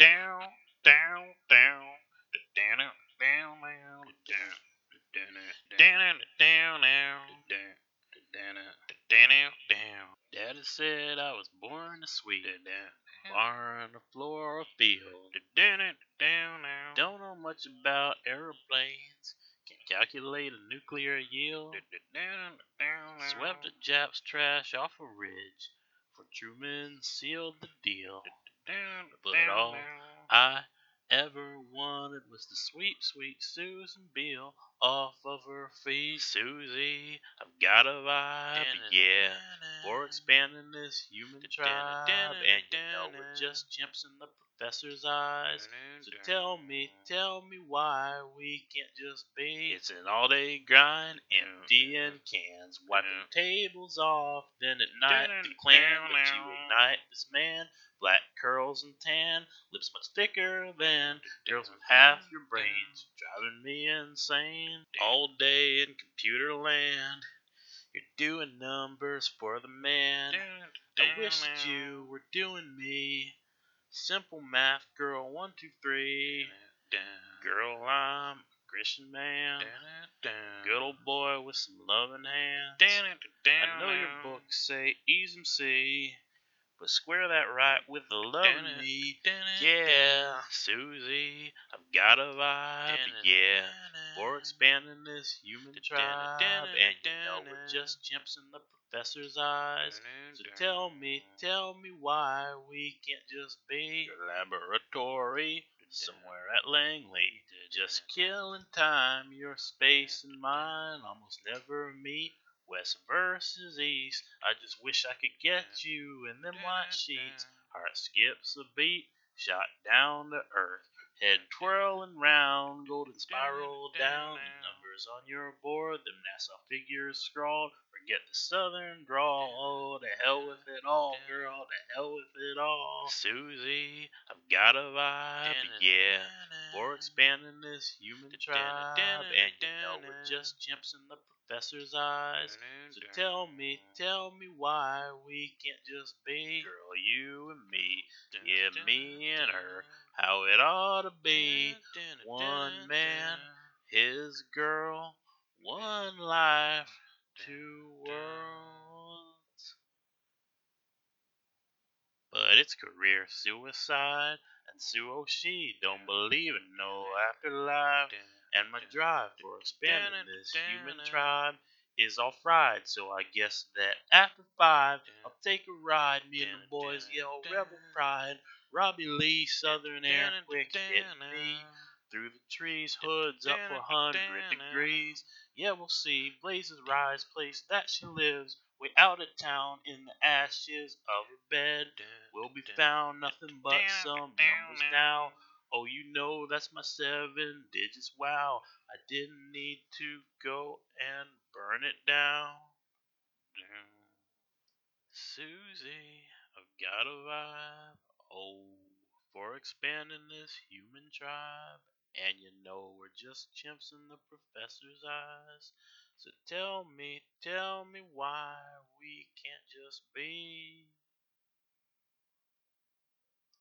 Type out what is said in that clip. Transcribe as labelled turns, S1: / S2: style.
S1: down, down, down, down, down, down, down, down, down. Daddy said I was born to sweet, barn, a floor, a field. Don't know much about aeroplanes. Can calculate a nuclear yield. Swept the Japs' trash off a ridge. For Truman sealed the deal. But all I ever wanted was to sweep sweet Susan Beale off of her feet. Susie, I've got a vibe, yeah, for expanding this human tribe. And you know we're just chimps in the professor's eyes. So tell me why we can't just be. It's an all-day grind, emptying cans, wiping tables off. Then at night the clan that you ignite this man. Black curls and tan, lips much thicker than girls with half your brains, driving me insane. All day in computer land, you're doing numbers for the man. I wish that you were doing me. Simple math, girl, 1, 2, 3. Girl, I'm a Christian man. Good old boy with some loving hands. I know your books say E's and C, but square that right with the love in me. Yeah, Susie, I've got a vibe, yeah, for expanding this human tribe. And you know we're just chimps in the professor's eyes. So tell me why we can't just be your laboratory somewhere at Langley. Just killing time, your space and mine almost never meet. West versus east. I just wish I could get you in them white sheets. Heart skips a beat, shot down to earth. Head twirling round, golden spiral down. The numbers on your board, them NASA figures scrawled. Forget the southern drawl. Oh, to hell with it all, girl. To hell with it all. Susie, I've got a vibe, yeah, for expanding this human tribe. And you know we're just chimps in the professor's eyes. So tell me why we can't just be, girl, you and me, yeah, me and her, how it ought to be. One man, his girl, one life, two worlds. But it's career suicide, and Sue she don't believe in no afterlife. And my drive for expanding this human tribe is all fried, so I guess that after 5, I'll take a ride. Me and the boys yell rebel pride. Robbie Lee, Southern Air, quick hit me through the trees, hoods up for 100 degrees. Yeah, we'll see. Blazes rise, place that she lives, way out of town in the ashes of her bed. Will be found nothing but some numbers now. Oh, you know that's my 7 digits. Wow, I didn't need to go and burn it down. Susie, I've got a vibe. Oh, for expanding this human tribe. And you know we're just chimps in the professor's eyes. So tell me why we can't just be.